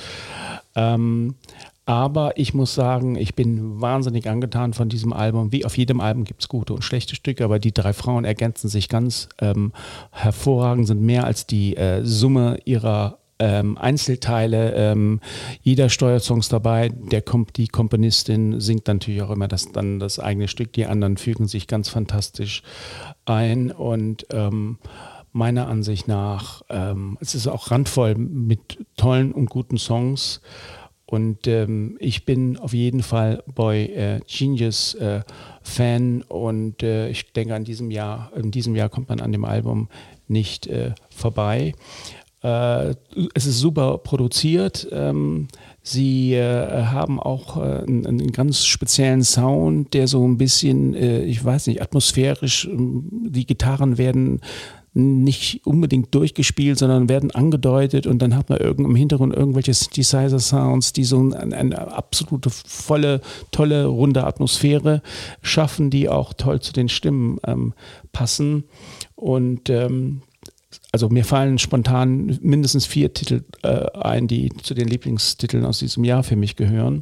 Ähm, Aber ich muss sagen, ich bin wahnsinnig angetan von diesem Album. Wie auf jedem Album gibt es gute und schlechte Stücke, aber die drei Frauen ergänzen sich ganz ähm, hervorragend, sind mehr als die äh, Summe ihrer ähm, Einzelteile. Ähm, jeder Steuersongs dabei, der Komp die Komponistin singt natürlich auch immer das, dann das eigene Stück. Die anderen fügen sich ganz fantastisch ein und ähm, meiner Ansicht nach, ähm, es ist auch randvoll mit tollen und guten Songs. Und ähm, ich bin auf jeden Fall Boy äh, Genius äh, Fan und äh, ich denke, an diesem Jahr, in diesem Jahr kommt man an dem Album nicht äh, vorbei. Äh, es ist super produziert. Ähm, sie äh, haben auch äh, einen, einen ganz speziellen Sound, der so ein bisschen, äh, ich weiß nicht, atmosphärisch, äh, die Gitarren werden nicht unbedingt durchgespielt, sondern werden angedeutet und dann hat man irgend im Hintergrund irgendwelche Synthesizer-Sounds, die so eine, eine absolute volle, tolle, runde Atmosphäre schaffen, die auch toll zu den Stimmen ähm, passen. Und ähm, also mir fallen spontan mindestens vier Titel äh, ein, die zu den Lieblingstiteln aus diesem Jahr für mich gehören.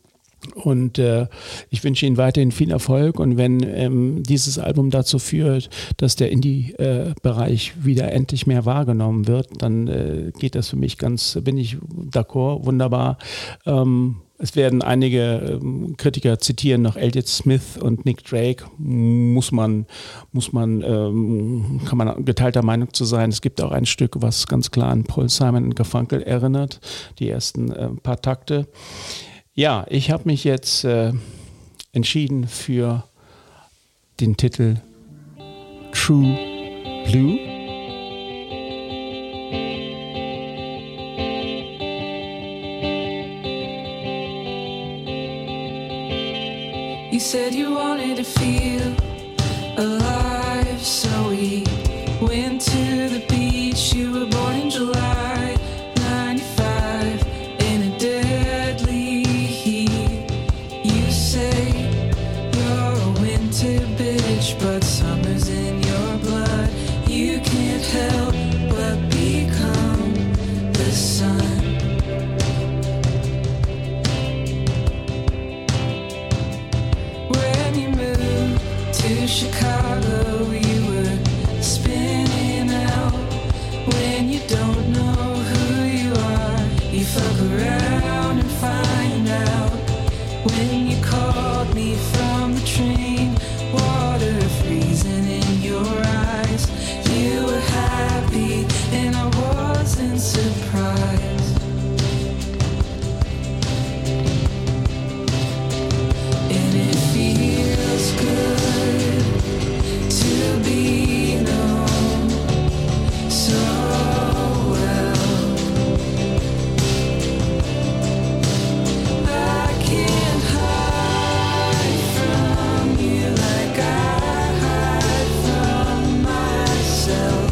Und äh, ich wünsche Ihnen weiterhin viel Erfolg und wenn ähm, dieses Album dazu führt, dass der Indie-Bereich äh, wieder endlich mehr wahrgenommen wird, dann äh, geht das für mich ganz, bin ich d'accord, wunderbar. Ähm, es werden einige ähm, Kritiker zitieren, noch Elliott Smith und Nick Drake, muss man, muss man, ähm, kann man geteilter Meinung zu sein. Es gibt auch ein Stück, was ganz klar an Paul Simon und Garfunkel erinnert, die ersten äh, paar Takte. Ja, ich habe mich jetzt äh, entschieden für den Titel True Blue. You said you wanted to feel alive, so we went to the beach. You were born in July ninety-five in a deadly heat. You say you're a winter bitch, but summer's in your blood. You can't help but become the sun. When you moved to Chicago, you were spinning out. When you don't know who you are, you fuck around and find out. When you called me from the train, water freezing in your eyes, you were happy and I wasn't surprised. And it feels good to be known so well. I can't hide from you like I hide from myself.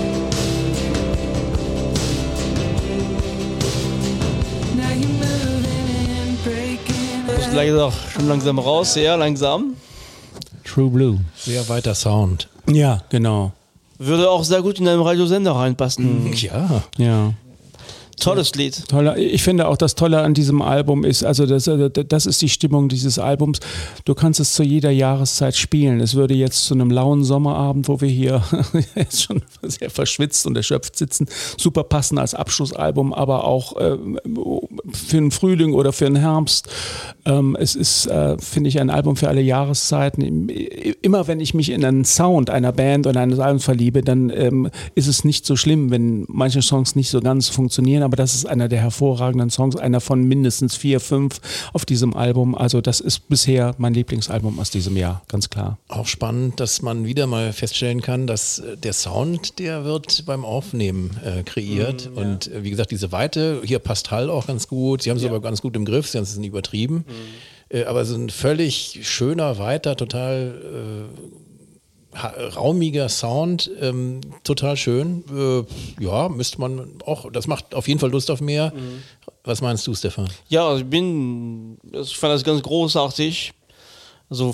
Now you're moving and breaking Das gleich auch schon langsam raus, sehr langsam. True Blue. Sehr weiter Sound. Ja, genau. Würde auch sehr gut in einen Radiosender reinpassen. Ja. Ja. Tolles Lied. Toller. Ich finde auch, das Tolle an diesem Album ist, also das, das ist die Stimmung dieses Albums. Du kannst es zu jeder Jahreszeit spielen. Es würde jetzt zu einem lauen Sommerabend, wo wir hier jetzt schon sehr verschwitzt und erschöpft sitzen, super passen als Abschlussalbum, aber auch äh, für den Frühling oder für den Herbst. Ähm, es ist, äh, finde ich, ein Album für alle Jahreszeiten. Immer wenn ich mich in einen Sound einer Band oder eines Albums verliebe, dann ähm, ist es nicht so schlimm, wenn manche Songs nicht so ganz funktionieren. aber das ist einer der hervorragenden Songs, einer von mindestens vier, fünf auf diesem Album. Also das ist bisher mein Lieblingsalbum aus diesem Jahr, ganz klar. Auch spannend, dass man wieder mal feststellen kann, dass äh, der Sound, der wird beim Aufnehmen äh, kreiert. Mm, und äh, wie gesagt, diese Weite, hier passt Hall auch ganz gut. Sie haben es aber ganz gut im Griff, sie haben es nicht übertrieben. Mm. Äh, aber so ein völlig schöner, weiter, total äh, ha- raumiger Sound, ähm, total schön. Äh, ja, müsste man auch, das macht auf jeden Fall Lust auf mehr. Mm. Was meinst du, Stefan? Ja, also ich bin, ich fand das ganz großartig. Also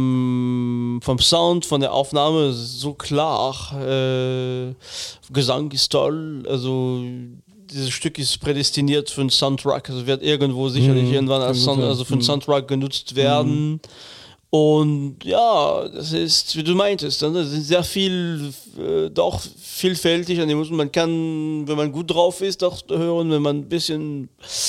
vom, vom Sound, von der Aufnahme so klar. Äh, Gesang ist toll. Also dieses Stück ist prädestiniert für einen Soundtrack. Also wird irgendwo sicherlich Mhm. irgendwann als Sound, also für einen Soundtrack genutzt werden. Und ja, das ist, wie du meintest, ne, das ist sehr viel, äh, doch vielfältig an dem Musik. Man kann, wenn man gut drauf ist, doch hören, wenn man ein bisschen,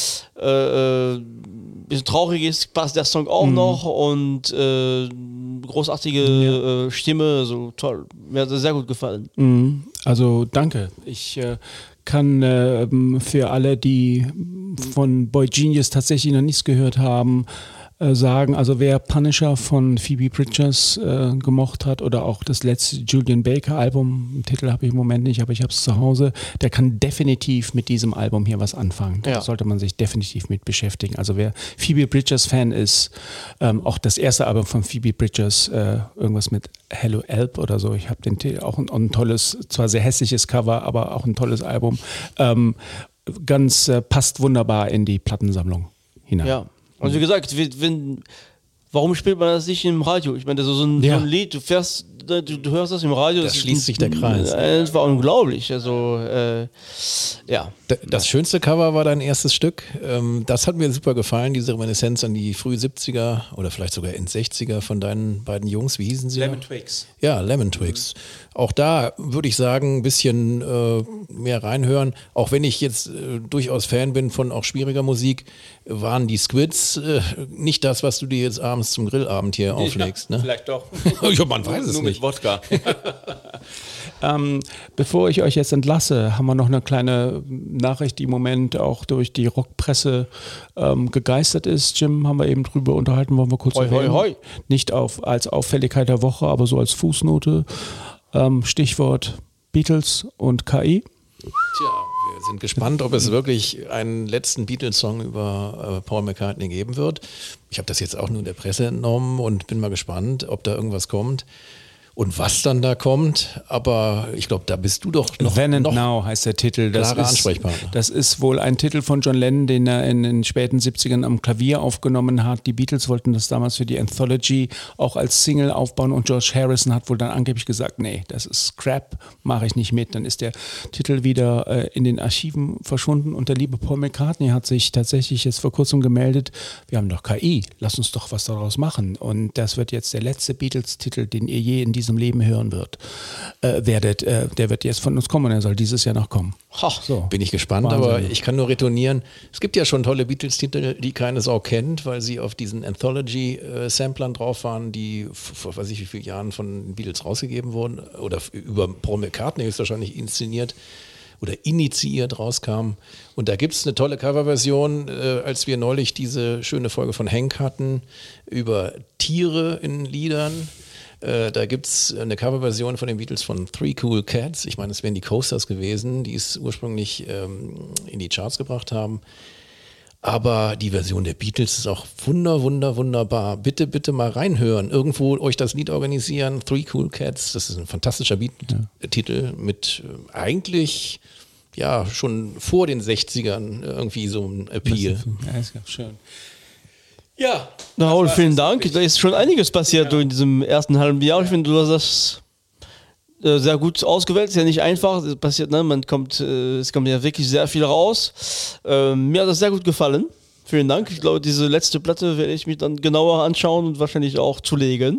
äh, äh, bisschen traurig ist, passt der Song auch noch und äh, großartige äh, Stimme, also toll. Mir hat das sehr gut gefallen. Mhm. Also danke. Ich äh, kann äh, für alle, die von Boy Genius tatsächlich noch nichts gehört haben, äh, sagen, also wer Punisher von Phoebe Bridgers äh, gemocht hat oder auch das letzte Julian Baker Album, den Titel habe ich im Moment nicht, aber ich habe es zu Hause, der kann definitiv mit diesem Album hier was anfangen. Da Ja. sollte man sich definitiv mit beschäftigen. Also wer Phoebe Bridgers Fan ist, ähm, auch das erste Album von Phoebe Bridgers, äh, irgendwas mit Hello Elp oder so, ich habe den Titel, auch ein, auch ein tolles, zwar sehr hässliches Cover, aber auch ein tolles Album. Ähm, ganz äh, passt wunderbar in die Plattensammlung hinein. Ja. Und wie gesagt, wenn, wenn, warum spielt man das nicht im Radio? Ich meine, das ist so ein, Ja. so ein Lied, du fährst, du, du hörst das im Radio. Da das ist schließt ein- sich der Kreis. Äh, Das war unglaublich. Also, äh, ja. D- Das schönste Cover war dein erstes Stück. Ähm, Das hat mir super gefallen, diese Reminiszenz an die früh siebziger oder vielleicht sogar in sechziger von deinen beiden Jungs. Wie hießen sie? Lemon Twigs. Ja, Lemon Twigs. Auch da würde ich sagen, ein bisschen äh, mehr reinhören. Auch wenn ich jetzt äh, durchaus Fan bin von auch schwieriger Musik, waren die Squids äh, nicht das, was du dir jetzt abends zum Grillabend hier auflegst. Ne? Vielleicht doch. Ja, man weiß es Nur nicht. mit Wodka. ähm, bevor ich euch jetzt entlasse, haben wir noch eine kleine Nachricht, die im Moment auch durch die Rockpresse ähm, gegeistert ist. Jim, haben wir eben drüber unterhalten, wollen wir kurz Hoi, hoi, erwähnen. hoi. Nicht auf, als Auffälligkeit der Woche, aber so als Fußnote. Ähm, Stichwort Beatles und K I. Tja, wir sind gespannt, ob es wirklich einen letzten Beatles-Song über äh, Paul McCartney geben wird. Ich habe das jetzt auch nur in der Presse entnommen und bin mal gespannt, ob da irgendwas kommt und was dann da kommt. Aber ich glaube, da bist du doch noch, Then and noch Now heißt der Titel. Das klarer ist, Ansprechpartner. das ist wohl ein Titel von John Lennon, den er in den späten siebzigern am Klavier aufgenommen hat. Die Beatles wollten das damals für die Anthology auch als Single aufbauen und George Harrison hat wohl dann angeblich gesagt, nee, das ist Crap, mache ich nicht mit. Dann ist der Titel wieder äh, in den Archiven verschwunden und der liebe Paul McCartney hat sich tatsächlich jetzt vor kurzem gemeldet, wir haben doch K I, lass uns doch was daraus machen. Und das wird jetzt der letzte Beatles-Titel, den ihr je in diesem Leben hören wird, äh, werdet. Äh, der wird jetzt von uns kommen und er soll dieses Jahr noch kommen. Ha. So. Bin ich gespannt, Wahnsinn. aber ich kann nur retournieren. Es gibt ja schon tolle Beatles-Titel, die keine Sau kennt, weil sie auf diesen Anthology-Samplern drauf waren, die vor weiß ich wie vielen Jahren von den Beatles rausgegeben wurden oder f- über Paul McCartney höchstwahrscheinlich inszeniert oder initiiert rauskamen. Und da gibt es eine tolle Coverversion, äh, als wir neulich diese schöne Folge von Hank hatten über Tiere in Liedern. Äh, da gibt es eine Coverversion von den Beatles von Three Cool Cats. Ich meine, es wären die Coasters gewesen, die es ursprünglich ähm, in die Charts gebracht haben. Aber die Version der Beatles ist auch wunder, wunder, wunderbar. Bitte, bitte mal reinhören. Irgendwo euch das Lied organisieren. Three Cool Cats, das ist ein fantastischer Beat-Titel mit äh, eigentlich ja schon vor den sechzigern irgendwie so ein Appeal. Ja, ist ganz schön. Ja, Na, Raul, vielen Dank. Da ist schon einiges passiert in diesem ersten halben Jahr. Ich finde, du hast das äh, sehr gut ausgewählt. Ist ja nicht einfach. Es passiert, ne? Man kommt, äh, es kommt ja wirklich sehr viel raus. Ähm, mir hat das sehr gut gefallen. Vielen Dank. Ich glaube, diese letzte Platte werde ich mir dann genauer anschauen und wahrscheinlich auch zulegen.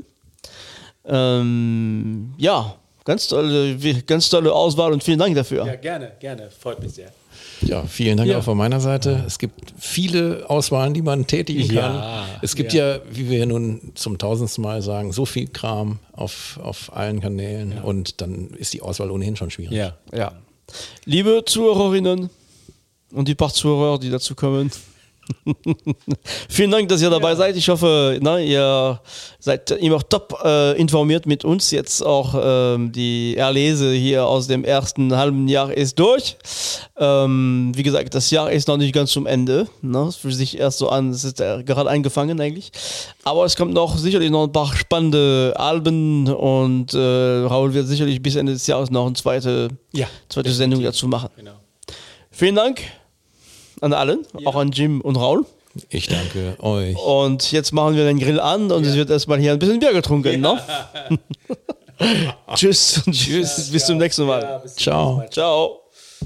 Ähm, ja, ganz tolle, ganz tolle Auswahl und vielen Dank dafür. ja, gerne, gerne. Freut mich sehr. Ja, vielen Dank Ja. auch von meiner Seite. Es gibt viele Auswahlen, die man tätigen kann. Ja, es gibt ja. wie wir nun zum tausendsten Mal sagen, so viel Kram auf, auf allen Kanälen und dann ist die Auswahl ohnehin schon schwierig. Ja. Ja. Liebe Zuhörerinnen, und die paar Zuhörer, die dazu kommen. Vielen Dank, dass ihr dabei ja. seid. Ich hoffe, na, ihr seid immer top äh, informiert mit uns. Jetzt auch ähm, die Erlese hier aus dem ersten halben Jahr ist durch. Ähm, wie gesagt, das Jahr ist noch nicht ganz zum Ende. Ne? Es fühlt sich erst so an, es ist äh, gerade eingefangen eigentlich. Aber es kommt noch sicherlich noch ein paar spannende Alben und äh, Raul wird sicherlich bis Ende des Jahres noch eine zweite, ja, zweite Sendung dazu machen. Genau. Vielen Dank an allen, ja. auch an Jim und Raul. Ich danke euch. Und jetzt machen wir den Grill an und ja. es wird erstmal hier ein bisschen Bier getrunken. Ja. Ne? Tschüss und tschüss. Ja, bis ja. zum nächsten Mal. Ja, bis Ciao. Mal. Ciao.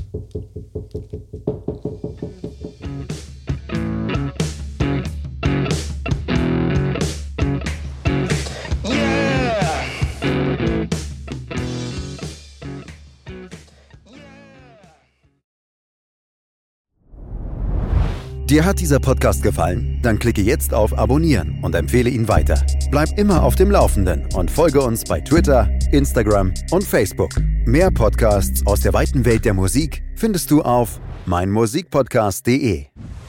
Dir hat dieser Podcast gefallen? Dann klicke jetzt auf Abonnieren und empfehle ihn weiter. Bleib immer auf dem Laufenden und folge uns bei Twitter, Instagram und Facebook. Mehr Podcasts aus der weiten Welt der Musik findest du auf meinmusikpodcast punkt de.